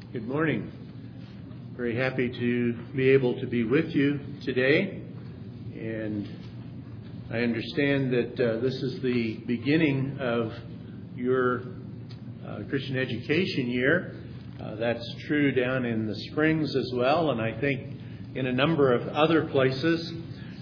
Good morning. Very happy to be able to be with you today. And I understand that this is the beginning of your Christian education year. That's true down in the Springs as well, and I think in a number of other places.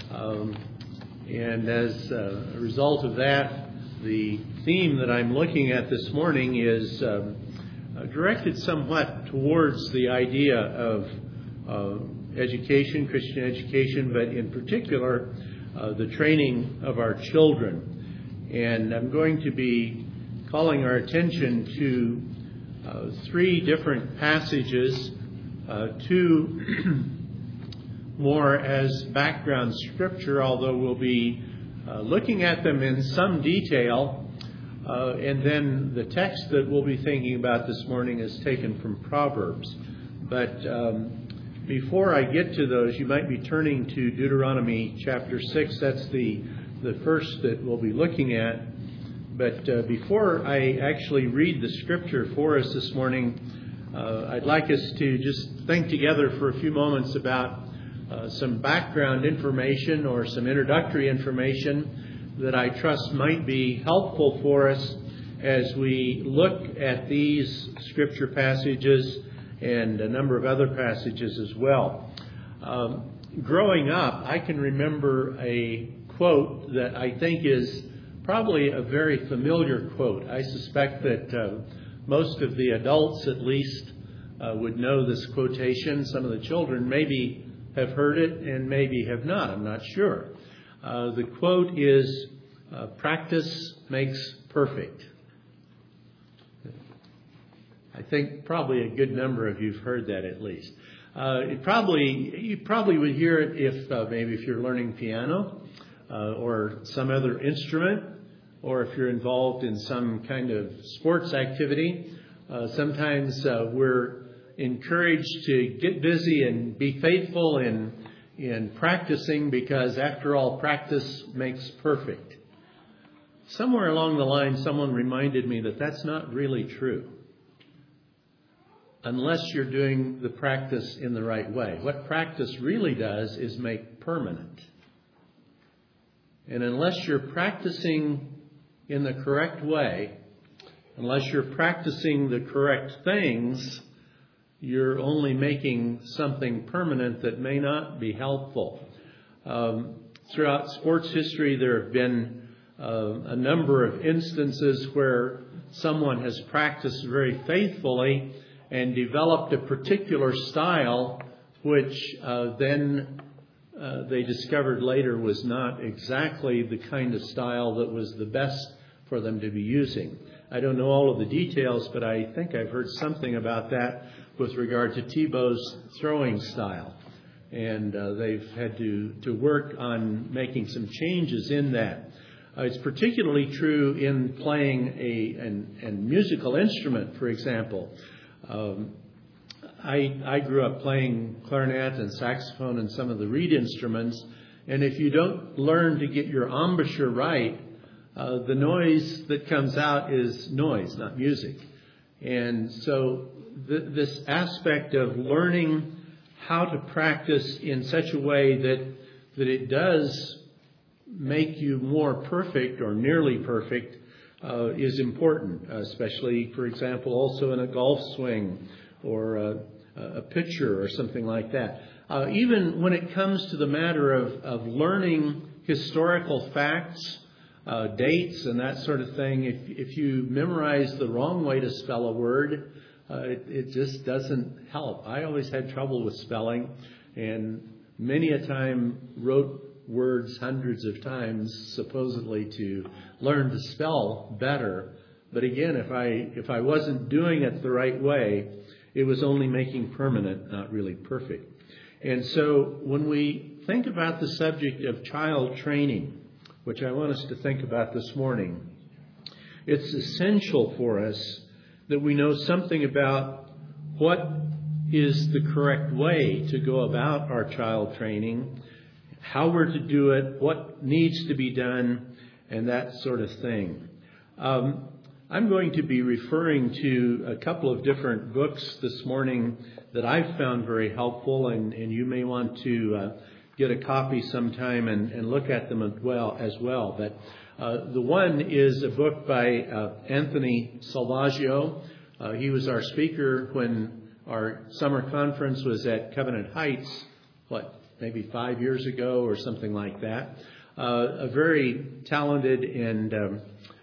And as a result of that, the theme that I'm looking at this morning is directed somewhat towards the idea of education, Christian education, but in particular, the training of our children. And I'm going to be calling our attention to three different passages, two more as background scripture, although we'll be looking at them in some detail. And then the text that we'll be thinking about this morning is taken from Proverbs. But before I get to those, you might be turning to Deuteronomy chapter 6. That's the first that we'll be looking at. But before I actually read the scripture for us this morning, I'd like us to just think together for a few moments about some background information or some introductory information that I trust might be helpful for us as we look at these scripture passages and a number of other passages as well. Growing up, I can remember a quote that I think is probably a very familiar quote. I suspect that most of the adults at least would know this quotation. Some of the children maybe have heard it and maybe have not. I'm not sure. The quote is, practice makes perfect. I think probably a good number of you have heard that at least. You probably would hear it if maybe if you're learning piano or some other instrument, or if you're involved in some kind of sports activity. Sometimes we're encouraged to get busy and be faithful in practicing, because after all, practice makes perfect. Somewhere along the line, someone reminded me that that's not really true, unless you're doing the practice in the right way. What practice really does is make permanent. And unless you're practicing in the correct way, unless you're practicing the correct things, you're only making something permanent that may not be helpful. Throughout sports history, there have been a number of instances where someone has practiced very faithfully and developed a particular style, which then they discovered later was not exactly the kind of style that was the best for them to be using. I don't know all of the details, but I think I've heard something about that with regard to Tebow's throwing style. And they've had to work on making some changes in that. It's particularly true in playing a musical instrument, for example. I grew up playing clarinet and saxophone and some of the reed instruments. And if you don't learn to get your embouchure right, the noise that comes out is noise, not music. And so this aspect of learning how to practice in such a way that it does make you more perfect or nearly perfect is important, especially, for example, also in a golf swing or a pitcher or something like that. Even when it comes to the matter of learning historical facts, dates and that sort of thing, if you memorize the wrong way to spell a word, it just doesn't help. I always had trouble with spelling, and many a time wrote words hundreds of times, supposedly to learn to spell better. But again, if I wasn't doing it the right way, it was only making permanent, not really perfect. And so when we think about the subject of child training, which I want us to think about this morning, it's essential for us that we know something about what is the correct way to go about our child training, how we're to do it, what needs to be done, and that sort of thing. I'm going to be referring to a couple of different books this morning that I've found very helpful, and you may want to get a copy sometime and look at them as well. But the one is a book by Anthony Salvaggio. He was our speaker when our summer conference was at Covenant Heights, maybe 5 years ago or something like that. A very talented and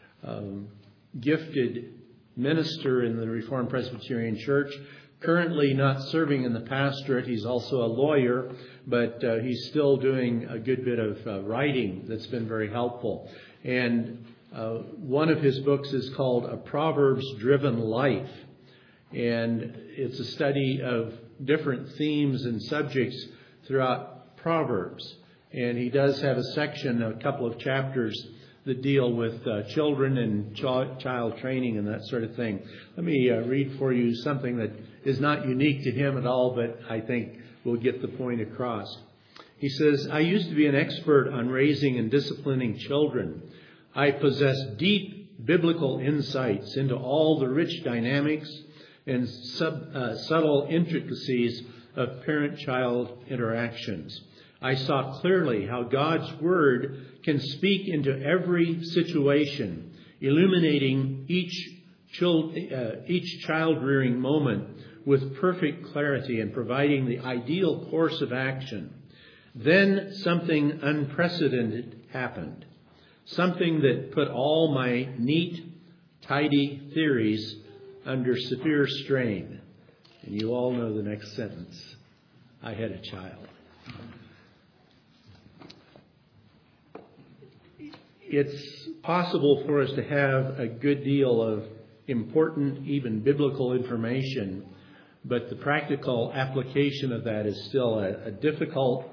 gifted minister in the Reformed Presbyterian Church, currently not serving in the pastorate. He's also a lawyer, but he's still doing a good bit of writing that's been very helpful. And one of his books is called A Proverbs-Driven Life, and it's a study of different themes and subjects throughout Proverbs. And he does have a section, a couple of chapters, that deal with children and child training and that sort of thing. Let me read for you something that is not unique to him at all, but I think will get the point across. He says, "I used to be an expert on raising and disciplining children. I possess deep biblical insights into all the rich dynamics and subtle intricacies of parent-child interactions. I saw clearly how God's Word can speak into every situation, illuminating each child-rearing moment with perfect clarity and providing the ideal course of action. Then something unprecedented happened, something that put all my neat, tidy theories under severe strain." And you all know the next sentence. I had a child. It's possible for us to have a good deal of important, even biblical information, but the practical application of that is still a difficult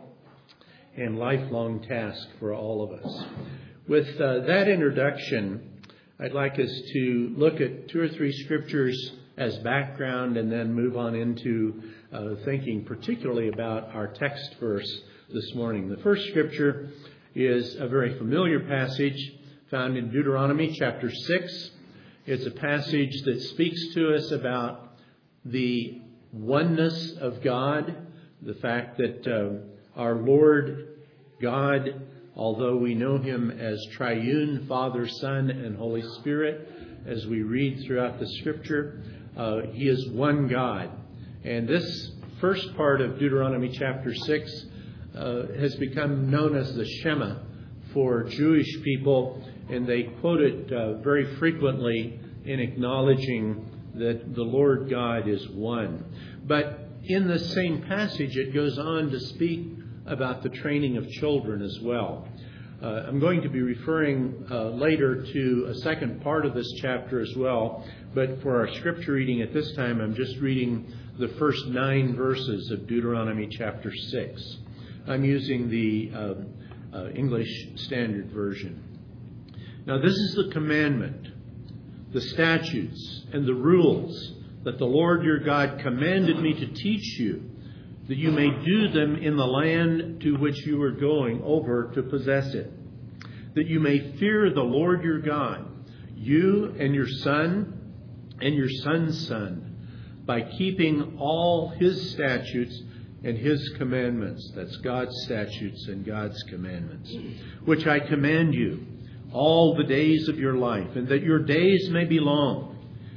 and lifelong task for all of us. With that introduction, I'd like us to look at 2 or 3 scriptures as background and then move on into thinking particularly about our text verse this morning. The first scripture is a very familiar passage found in Deuteronomy chapter 6. It's a passage that speaks to us about the oneness of God, the fact that our Lord God, although we know him as triune, Father, Son, and Holy Spirit, as we read throughout the scripture, he is one God. And this first part of Deuteronomy chapter 6 has become known as the Shema for Jewish people, and they quote it very frequently in acknowledging that the Lord God is one. But in the same passage, it goes on to speak about the training of children as well. I'm going to be referring later to a second part of this chapter as well, but for our scripture reading at this time, I'm just reading the first 9 verses of Deuteronomy chapter 6. I'm using the English Standard Version. "Now this is the commandment, the statutes, and the rules that the Lord your God commanded me to teach you, that you may do them in the land to which you are going over to possess it, that you may fear the Lord your God, you and your son and your son's son, by keeping all his statutes and his commandments," that's God's statutes and God's commandments, "which I command you all the days of your life, and that your days may be long.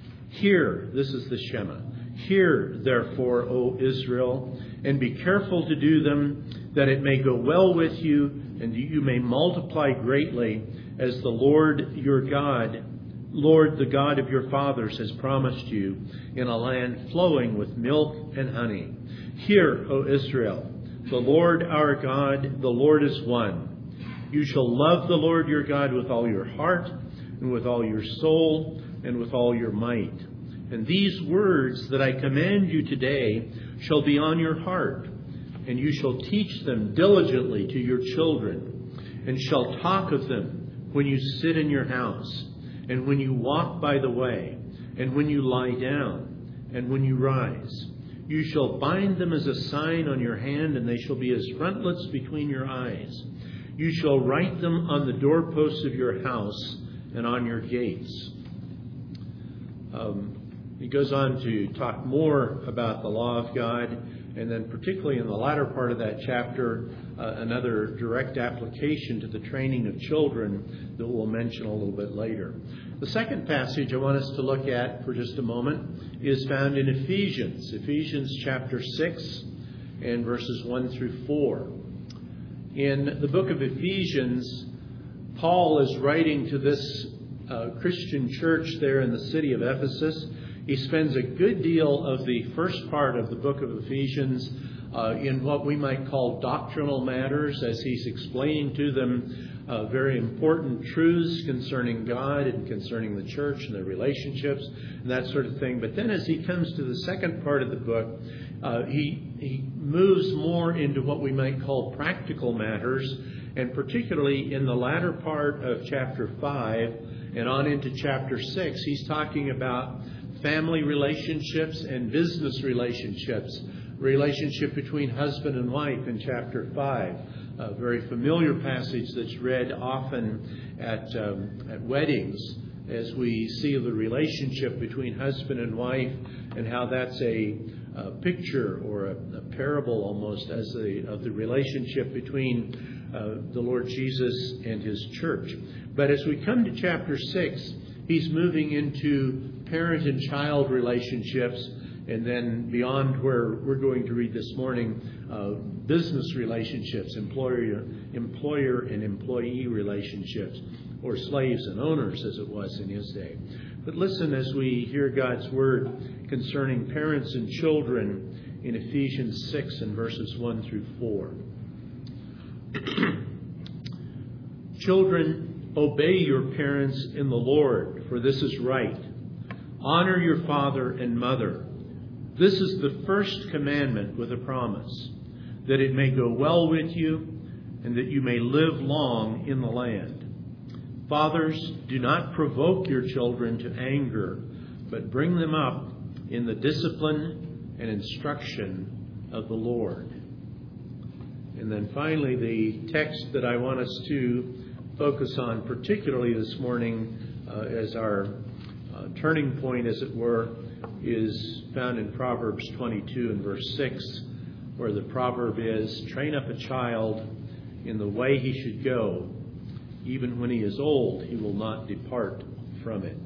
Hear," this is the Shema, "hear, therefore, O Israel, and be careful to do them, that it may go well with you, and that you may multiply greatly, as the Lord your God, Lord, the God of your fathers, has promised you, in a land flowing with milk and honey. Hear, O Israel, the Lord our God, the Lord is one. You shall love the Lord your God with all your heart, and with all your soul, and with all your might. And these words that I command you today shall be on your heart, and you shall teach them diligently to your children, and shall talk of them when you sit in your house, and when you walk by the way, and when you lie down, and when you rise. You shall bind them as a sign on your hand, and they shall be as frontlets between your eyes. You shall write them on the doorposts of your house and on your gates. He goes on to talk more about the law of God, and then particularly in the latter part of that chapter, another direct application to the training of children that we'll mention a little bit later. The second passage I want us to look at for just a moment is found in Ephesians chapter 6 and verses 1 through 4. In the book of Ephesians, Paul is writing to this Christian church there in the city of Ephesus. He spends a good deal of the first part of the book of Ephesians in what we might call doctrinal matters, as he's explaining to them very important truths concerning God and concerning the church and their relationships and that sort of thing. But then as he comes to the second part of the book, he moves more into what we might call practical matters, and particularly in the latter part of chapter 5 and on into chapter 6, he's talking about family relationships and business relationships, relationship between husband and wife in chapter 5. A very familiar passage that's read often at weddings, as we see the relationship between husband and wife and how that's a picture or a parable almost of the relationship between the Lord Jesus and His church. But as we come to chapter 6, he's moving into parent and child relationships, and then beyond where we're going to read this morning, business relationships, employer and employee relationships, or slaves and owners as it was in his day. But listen as we hear God's word concerning parents and children in Ephesians 6 and verses 1 through 4. Children, obey your parents in the Lord, for this is right. Honor your father and mother. This is the first commandment with a promise, that it may go well with you and that you may live long in the land. Fathers, do not provoke your children to anger, but bring them up in the discipline and instruction of the Lord. And then finally, the text that I want us to focus on particularly this morning as our turning point, as it were, is found in Proverbs 22 and verse 6, where the proverb is, train up a child in the way he should go. Even when he is old, he will not depart from it.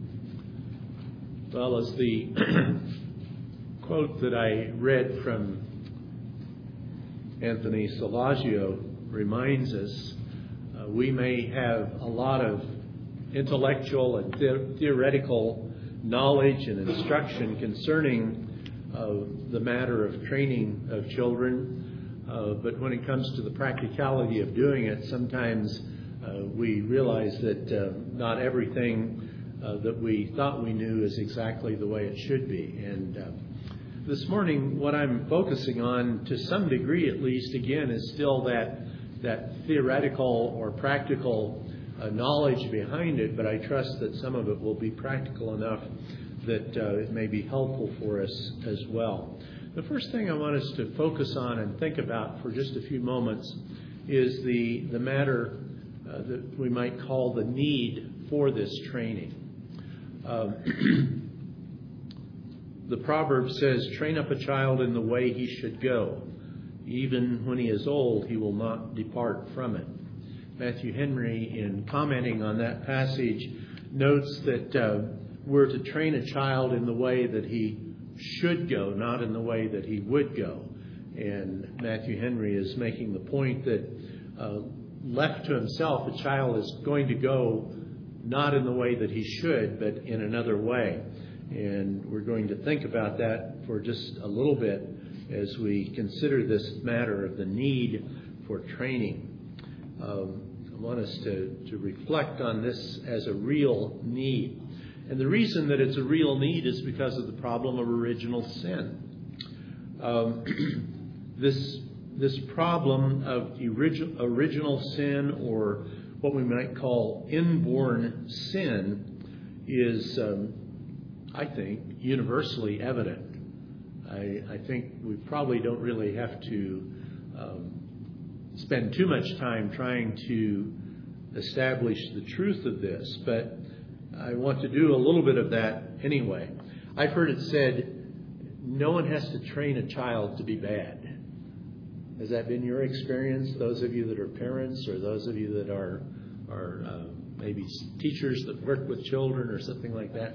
Well, as the quote that I read from Anthony Salvaggio reminds us, we may have a lot of intellectual and theoretical knowledge and instruction concerning the matter of training of children, but when it comes to the practicality of doing it, sometimes we realize that not everything that we thought we knew is exactly the way it should be. And this morning, what I'm focusing on, to some degree at least, again, is still that theoretical or practical knowledge behind it, but I trust that some of it will be practical enough that it may be helpful for us as well. The first thing I want us to focus on and think about for just a few moments is the matter that we might call the need for this training. The proverb says, train up a child in the way he should go. Even when he is old, he will not depart from it. Matthew Henry, in commenting on that passage, notes that we're to train a child in the way that he should go, not in the way that he would go. And Matthew Henry is making the point that left to himself, a child is going to go not in the way that he should, but in another way. And we're going to think about that for just a little bit as we consider this matter of the need for training. I want us to reflect on this as a real need. And the reason that it's a real need is because of the problem of original sin. This problem of original sin, or what we might call inborn sin, is, I think, universally evident. I think we probably don't really have to spend too much time trying to establish the truth of this, but I want to do a little bit of that anyway. I've heard it said, no one has to train a child to be bad. Has that been your experience, those of you that are parents or those of you that are maybe teachers that work with children or something like that?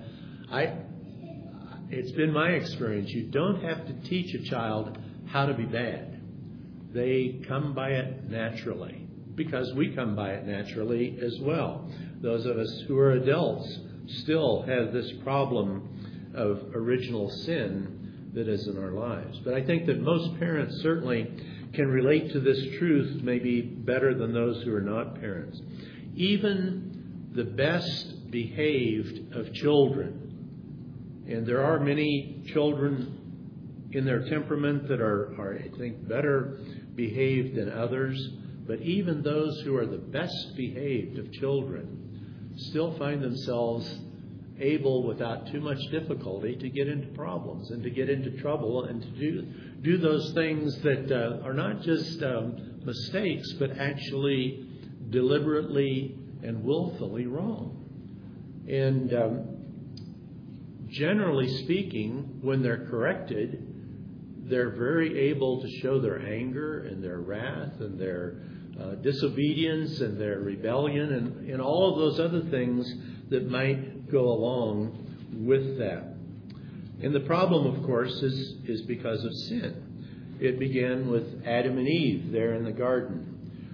It's been my experience. You don't have to teach a child how to be bad. They come by it naturally, because we come by it naturally as well. Those of us who are adults still have this problem of original sin that is in our lives. But I think that most parents certainly can relate to this truth maybe better than those who are not parents. Even the best behaved of children, and there are many children in their temperament that are I think, better behaved than others, but even those who are the best behaved of children still find themselves able, without too much difficulty, to get into problems and to get into trouble and to do those things that are not just mistakes, but actually deliberately and willfully wrong. And generally speaking, when they're corrected, they're very able to show their anger and their wrath and their disobedience and their rebellion and all of those other things that might go along with that. And the problem, of course, is because of sin. It began with Adam and Eve there in the garden.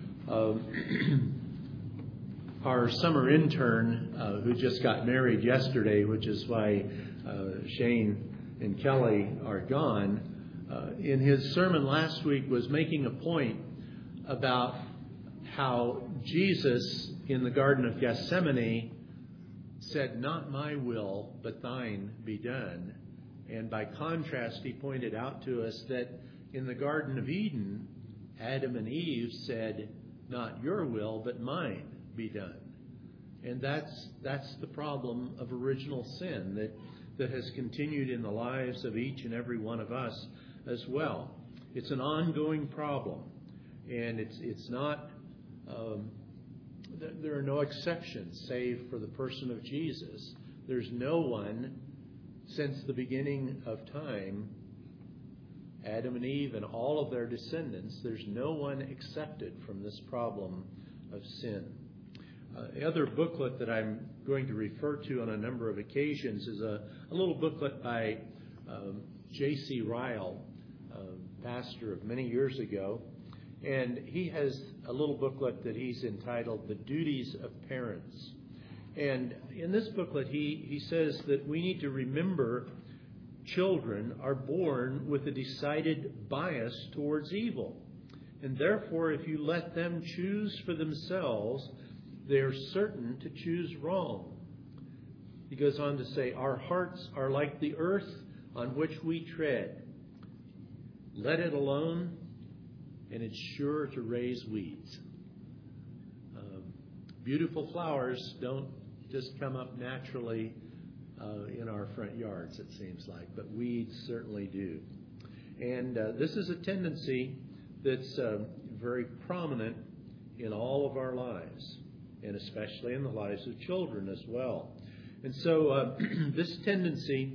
Our summer intern, who just got married yesterday, which is why Shane and Kelly are gone, in his sermon last week was making a point about how Jesus in the Garden of Gethsemane said, "Not my will, but thine be done." And by contrast, he pointed out to us that in the Garden of Eden, Adam and Eve said, "Not your will, but mine be done." And that's the problem of original sin that has continued in the lives of each and every one of us as well. It's an ongoing problem, and it's not. There are no exceptions, save for the person of Jesus. There's no one since the beginning of time, Adam and Eve and all of their descendants, there's no one excepted from this problem of sin. The other booklet that I'm going to refer to on a number of occasions is a little booklet by J.C. Ryle, pastor of many years ago. And he has a little booklet that he's entitled The Duties of Parents. And in this booklet, he says that we need to remember children are born with a decided bias towards evil. And therefore, if you let them choose for themselves, they're certain to choose wrong. He goes on to say, our hearts are like the earth on which we tread. Let it alone, and it's sure to raise weeds. Beautiful flowers don't just come up naturally in our front yards, it seems like, but weeds certainly do. And this is a tendency that's very prominent in all of our lives, and especially in the lives of children as well. And so this tendency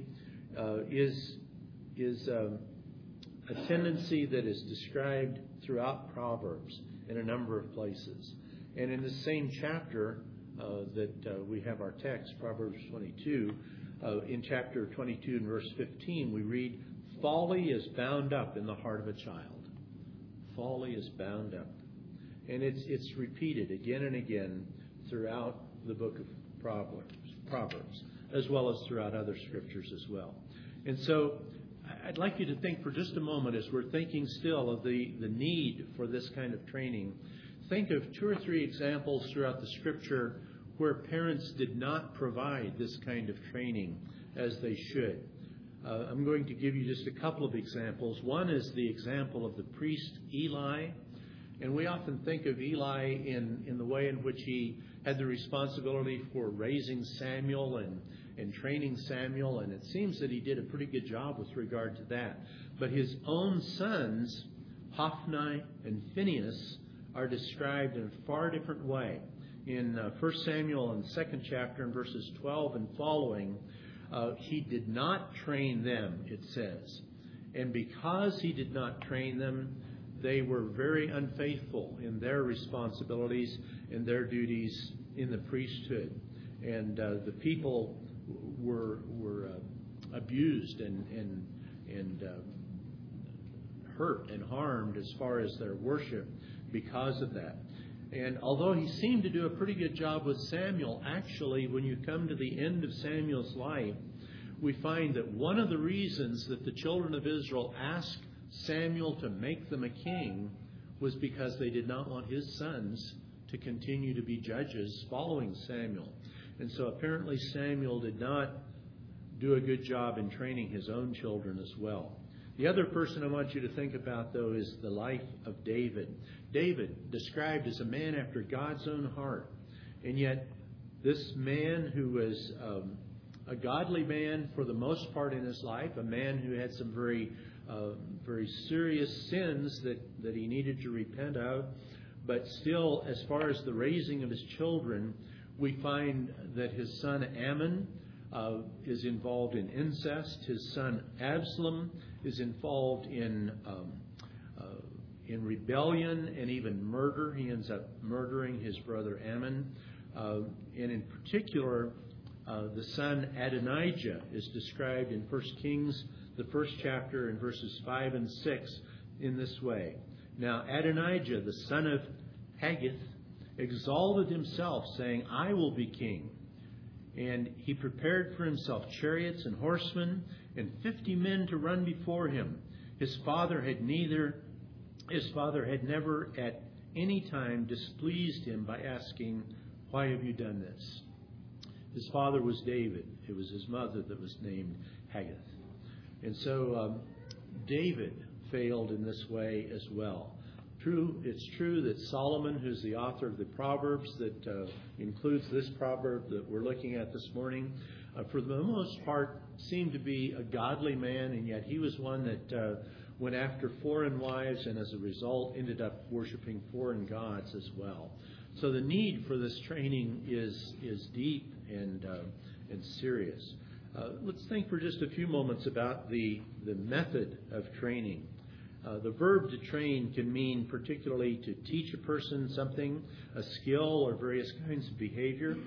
is a tendency that is described throughout Proverbs in a number of places. And in the same chapter that we have our text, Proverbs 22, in chapter 22 and verse 15, we read, "Folly is bound up in the heart of a child." Folly is bound up. And it's repeated again and again throughout the book of Proverbs, as well as throughout other scriptures as well. And so I'd like you to think for just a moment, as we're thinking still of the need for this kind of training, think of 2 or 3 examples throughout the Scripture where parents did not provide this kind of training as they should. I'm going to give you just a couple of examples. One is the example of the priest Eli. And we often think of Eli in the way in which he had the responsibility for raising Samuel and training Samuel, and it seems that he did a pretty good job with regard to that. But his own sons, Hophni and Phinehas, are described in a far different way. in 1 Samuel in the 2nd chapter in verses 12 and following, he did not train them, it says. And because he did not train them, they were very unfaithful in their responsibilities and their duties in the priesthood. And the people were abused and hurt and harmed as far as their worship because of that. And although he seemed to do a pretty good job with Samuel, actually, when you come to the end of Samuel's life, we find that one of the reasons that the children of Israel asked Samuel to make them a king was because they did not want his sons to continue to be judges following Samuel. And so apparently Samuel did not do a good job in training his own children as well. The other person I want you to think about, though, is the life of David. David, described as a man after God's own heart. And yet, this man who was a godly man for the most part in his life, a man who had some very serious sins that he needed to repent of, but still, as far as the raising of his children, we find that his son Ammon is involved in incest. His son Absalom is involved in rebellion and even murder. He ends up murdering his brother Ammon. And in particular, the son Adonijah is described in 1 Kings, the 1st chapter, in verses 5 and 6 in this way. Now Adonijah, the son of Haggith, exalted himself, saying, I will be king. And he prepared for himself chariots and horsemen and 50 men to run before him. His father had never at any time displeased him by asking, why have you done this? His father was David. It was his mother that was named Haggith. And so David failed in this way as well. It's true that Solomon, who's the author of the Proverbs that includes this proverb that we're looking at this morning, for the most part seemed to be a godly man, and yet he was one that went after foreign wives and as a result ended up worshiping foreign gods as well. So the need for this training is deep and serious. Let's think for just a few moments about the method of training. The verb to train can mean particularly to teach a person something, a skill or various kinds of behavior,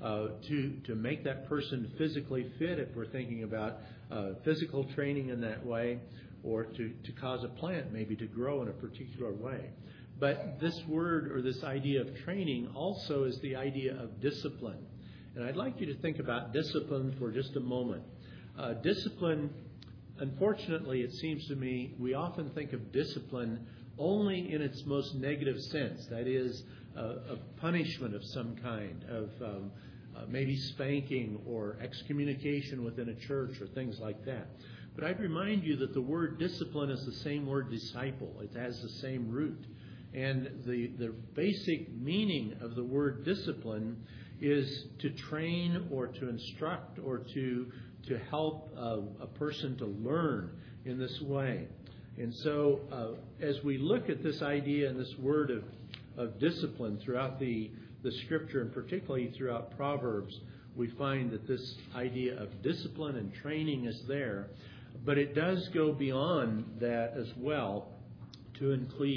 to make that person physically fit if we're thinking about physical training in that way, or to cause a plant maybe to grow in a particular way. But this word or this idea of training also is the idea of discipline. And I'd like you to think about discipline for just a moment. Discipline, unfortunately, it seems to me, we often think of discipline only in its most negative sense. That is, a punishment of some kind, of maybe spanking or excommunication within a church or things like that. But I'd remind you that the word discipline is the same word disciple. It has the same root. And the basic meaning of the word discipline is to train or to instruct or to help a person to learn in this way. And so as we look at this idea and this word of discipline throughout the Scripture, and particularly throughout Proverbs, we find that this idea of discipline and training is there. But it does go beyond that as well to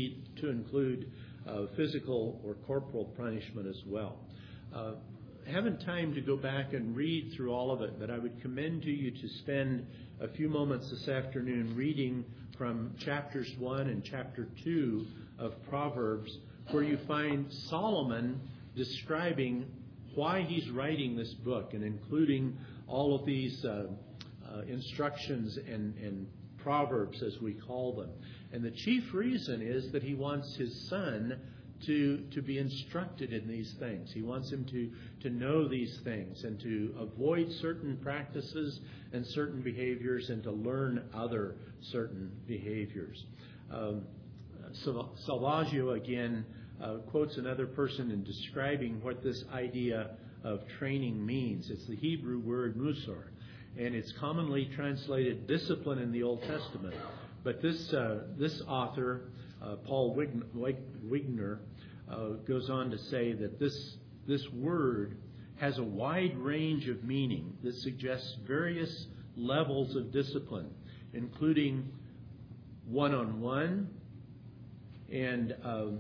include physical or corporal punishment as well. I haven't time to go back and read through all of it, but I would commend to you to spend a few moments this afternoon reading from chapters 1 and chapter 2 of Proverbs, where you find Solomon describing why he's writing this book and including all of these instructions and proverbs, as we call them. And the chief reason is that he wants his son to be instructed in these things. He wants him to know these things and to avoid certain practices and certain behaviors and to learn other certain behaviors. Salvaggio again quotes another person in describing what this idea of training means. It's the Hebrew word musar, and it's commonly translated discipline in the Old Testament. But this author, Paul Wigner, goes on to say that this this word has a wide range of meaning that suggests various levels of discipline, including one-on-one and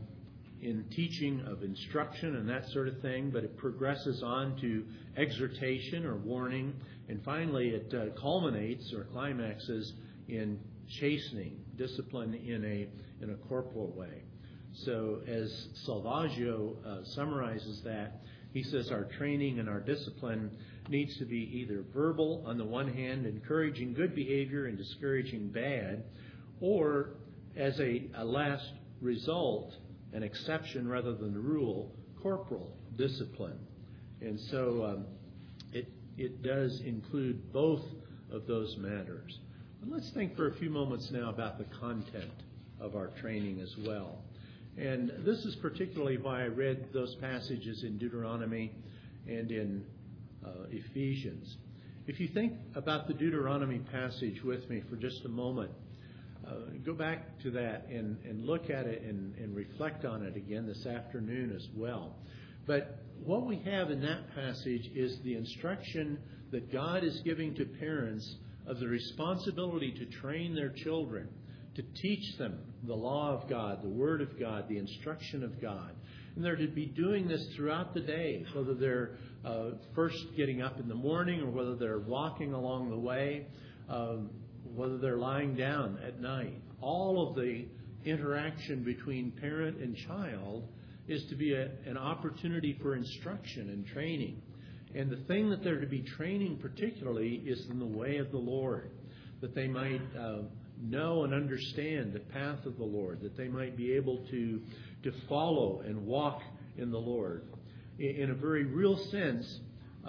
in teaching of instruction and that sort of thing, but it progresses on to exhortation or warning, and finally it culminates or climaxes in chastening, discipline in a corporal way. So as Salvaggio summarizes that, he says our training and our discipline needs to be either verbal, on the one hand, encouraging good behavior and discouraging bad, or as a last result, an exception rather than the rule, corporal discipline. And so it does include both of those matters. But let's think for a few moments now about the content of our training as well. And this is particularly why I read those passages in Deuteronomy and in Ephesians. If you think about the Deuteronomy passage with me for just a moment, go back to that and look at it and reflect on it again this afternoon as well. But what we have in that passage is the instruction that God is giving to parents of the responsibility to train their children, to teach them the law of God, the Word of God, the instruction of God. And they're to be doing this throughout the day, whether they're first getting up in the morning or whether they're walking along the way, whether they're lying down at night. All of the interaction between parent and child is to be an opportunity for instruction and training. And the thing that they're to be training particularly is in the way of the Lord, that they might know and understand the path of the Lord, that they might be able to follow and walk in the Lord. In a very real sense,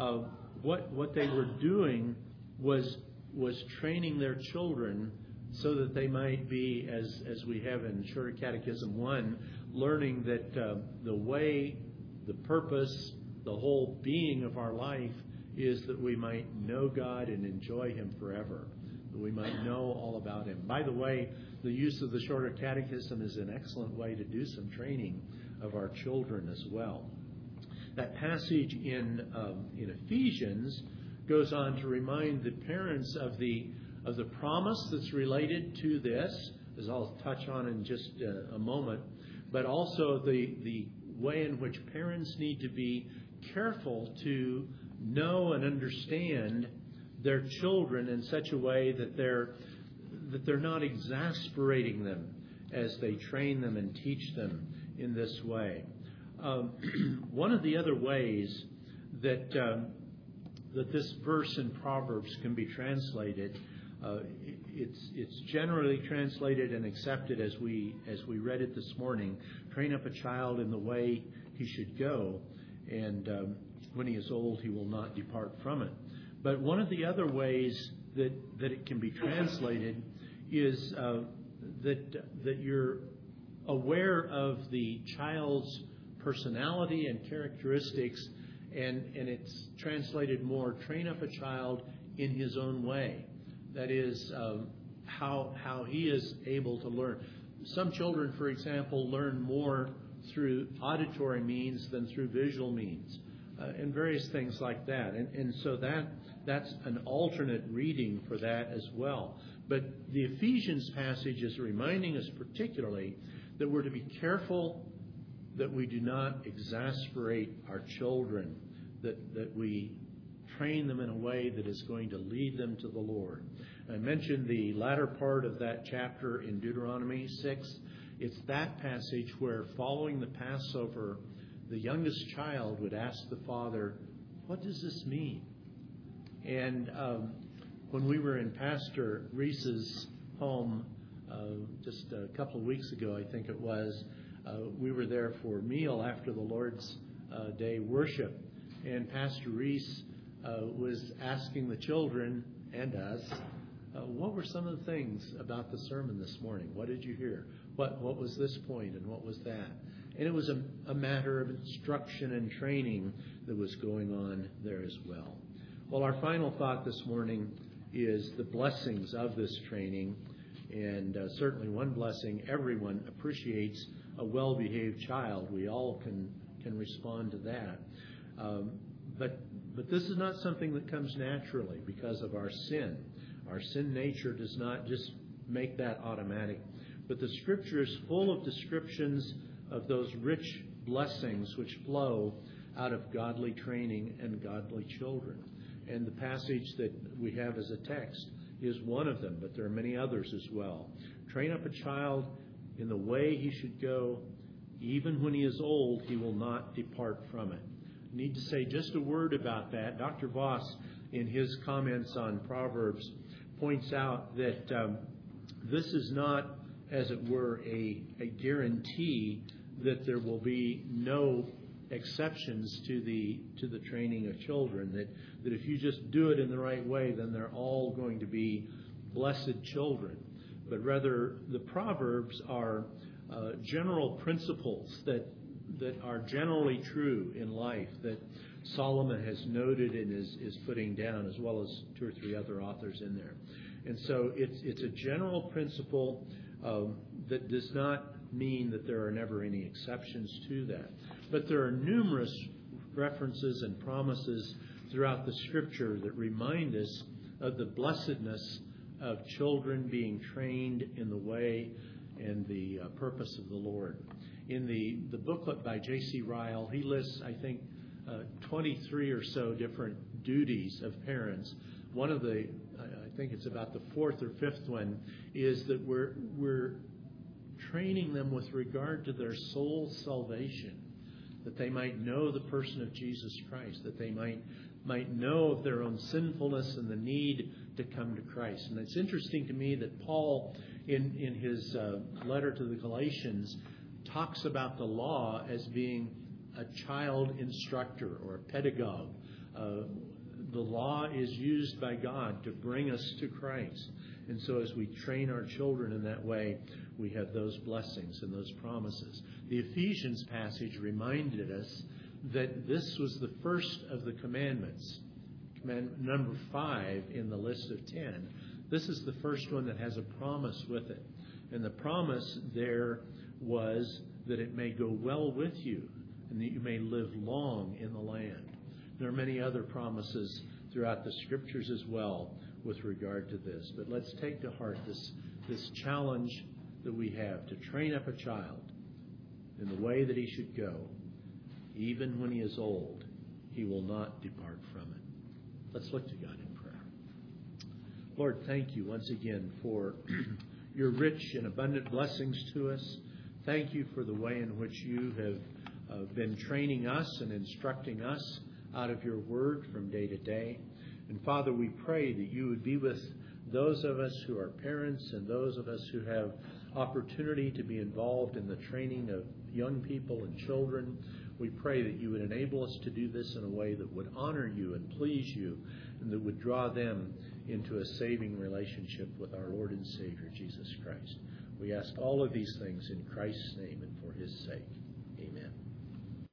what they were doing was training their children so that they might be, as we have in Shorter Catechism 1, learning that the way, the purpose, the whole being of our life is that we might know God and enjoy Him forever, that we might know all about Him. By the way, the use of the Shorter Catechism is an excellent way to do some training of our children as well. That passage in Ephesians goes on to remind the parents of the promise that's related to this, as I'll touch on in just a moment, but also the way in which parents need to be careful to know and understand their children in such a way that they're not exasperating them as they train them and teach them in this way. One of the other ways that this verse in Proverbs can be translated, it's generally translated and accepted as we read it this morning. Train up a child in the way he should go, and when he is old, he will not depart from it. But one of the other ways that it can be translated is that you're aware of the child's personality and characteristics, and it's translated more, train up a child in his own way. That is, how he is able to learn. Some children, for example, learn more through auditory means than through visual means, and various things like that. And so that's an alternate reading for that as well. But the Ephesians passage is reminding us particularly that we're to be careful that we do not exasperate our children, that we train them in a way that is going to lead them to the Lord. I mentioned the latter part of that chapter in Deuteronomy 6. It's that passage where, following the Passover, the youngest child would ask the father, "What does this mean?" And when we were in Pastor Reese's home just a couple of weeks ago, I think it was, we were there for a meal after the Lord's Day worship. And Pastor Reese was asking the children and us, what were some of the things about the sermon this morning? What did you hear? What was this point and what was that? And it was a matter of instruction and training that was going on there as well. Well, our final thought this morning is the blessings of this training. And certainly one blessing, everyone appreciates a well-behaved child. We all can can respond to that. But this is not something that comes naturally because of our sin. Our sin nature does not just make that automatic. But the Scripture is full of descriptions of those rich blessings which flow out of godly training and godly children. And the passage that we have as a text is one of them, but there are many others as well. Train up a child in the way he should go. Even when he is old, he will not depart from it. I need to say just a word about that. Dr. Voss, in his comments on Proverbs, points out that this is not, as it were, a guarantee that there will be no exceptions to the training of children, that if you just do it in the right way, then they're all going to be blessed children. But rather, the Proverbs are general principles that are generally true in life that Solomon has noted and is putting down, as well as 2 or 3 other authors in there. And so it's a general principle that does not mean that there are never any exceptions to that. But there are numerous references and promises throughout the Scripture that remind us of the blessedness of children being trained in the way and the purpose of the Lord. In the booklet by J.C. Ryle, he lists, I think, 23 or so different duties of parents. One of I think it's about the 4th or 5th one, is that we're training them with regard to their soul salvation, that they might know the person of Jesus Christ, that they might know of their own sinfulness and the need to come to Christ. And it's interesting to me that Paul, in his letter to the Galatians, talks about the law as being a child instructor or a pedagogue. The law is used by God to bring us to Christ. And so as we train our children in that way, we have those blessings and those promises. The Ephesians passage reminded us that this was the first of the commandments. Commandment number 5 in the list of 10. This is the first one that has a promise with it. And the promise there was that it may go well with you and that you may live long in the land. There are many other promises throughout the Scriptures as well with regard to this. But let's take to heart this challenge that we have to train up a child in the way that he should go. Even when he is old, he will not depart from it. Let's look to God in prayer. Lord, thank you once again for your rich and abundant blessings to us. Thank you for the way in which you have been training us and instructing us out of your word from day to day. And Father, we pray that you would be with those of us who are parents and those of us who have opportunity to be involved in the training of young people and children. We pray that you would enable us to do this in a way that would honor you and please you, and that would draw them into a saving relationship with our Lord and Savior, Jesus Christ. We ask all of these things in Christ's name and for his sake. Amen.